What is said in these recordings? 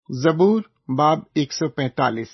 زبور باب 145۔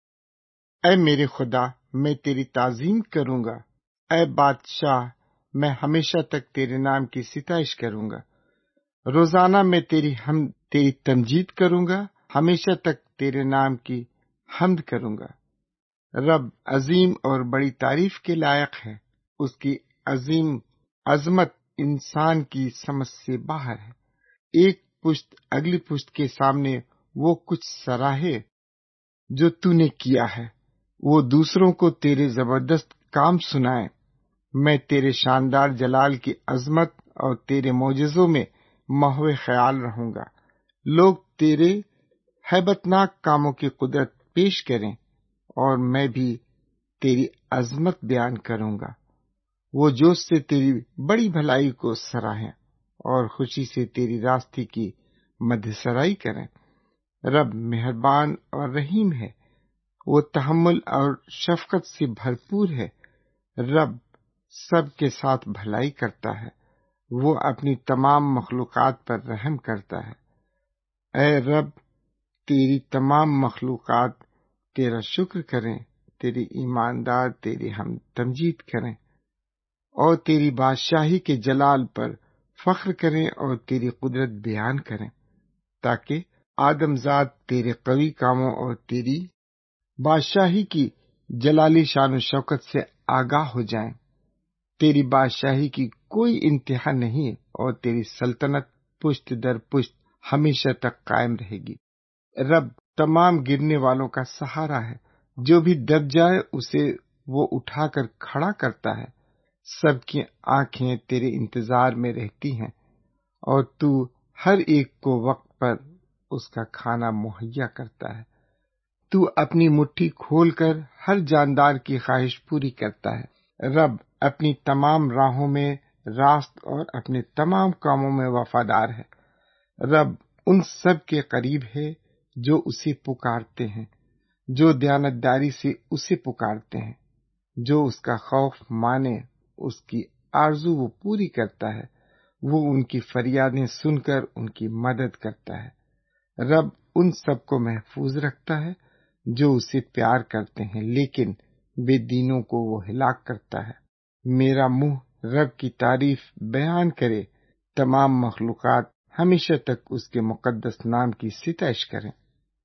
اے میرے خدا، میں تیری تعظیم کروں گا۔ اے بادشاہ، میں ہمیشہ تک تیرے نام کی ستائش کروں گا۔ روزانہ میں تیری تمجید کروں گا، ہمیشہ تک تیرے نام کی حمد کروں گا۔ رب عظیم اور بڑی تعریف کے لائق ہے، اس کی عظیم عظمت انسان کی سمجھ سے باہر ہے۔ ایک پشت اگلی پشت کے سامنے وہ کچھ سراہے جو تو نے کیا ہے، وہ دوسروں کو تیرے زبردست کام سنائے۔ میں تیرے شاندار جلال کی عظمت اور تیرے معجزوں میں محو خیال رہوں گا۔ لوگ تیرے ہیبت ناک کاموں کی قدرت پیش کریں اور میں بھی تیری عظمت بیان کروں گا۔ وہ جوش سے تیری بڑی بھلائی کو سراہیں اور خوشی سے تیری راستی کی مدح کریں۔ رب مہربان اور رحیم ہے، وہ تحمل اور شفقت سے بھرپور ہے۔ رب سب کے ساتھ بھلائی کرتا ہے، وہ اپنی تمام مخلوقات پر رحم کرتا ہے۔ اے رب، تیری تمام مخلوقات تیرا شکر کریں، تیری ایماندار تیری ہم تمجید کریں اور تیری بادشاہی کے جلال پر فخر کریں اور تیری قدرت بیان کریں، تاکہ آدم ذات تیرے قوی کاموں اور تیری بادشاہی کی جلالی شان و شوکت سے آگاہ ہو جائیں۔ تیری بادشاہی کی کوئی انتہا نہیں اور تیری سلطنت پشت در پشت ہمیشہ تک قائم رہے گی۔ رب تمام گرنے والوں کا سہارا ہے، جو بھی دب جائے اسے وہ اٹھا کر کھڑا کرتا ہے۔ سب کی آنکھیں تیرے انتظار میں رہتی ہیں اور تو ہر ایک کو وقت پر اس کا کھانا مہیا کرتا ہے۔ تو اپنی مٹھی کھول کر ہر جاندار کی خواہش پوری کرتا ہے۔ رب اپنی تمام راہوں میں راست اور اپنے تمام کاموں میں وفادار ہے۔ رب ان سب کے قریب ہے جو اسے پکارتے ہیں، جو دیانتداری سے اسے پکارتے ہیں۔ جو اس کا خوف مانے، اس کی آرزو وہ پوری کرتا ہے۔ وہ ان کی فریادیں سن کر ان کی مدد کرتا ہے۔ رب ان سب کو محفوظ رکھتا ہے جو اسے پیار کرتے ہیں، لیکن بے دینوں کو وہ ہلاک کرتا ہے۔ میرا منہ رب کی تعریف بیان کرے، تمام مخلوقات ہمیشہ تک اس کے مقدس نام کی ستائش کریں۔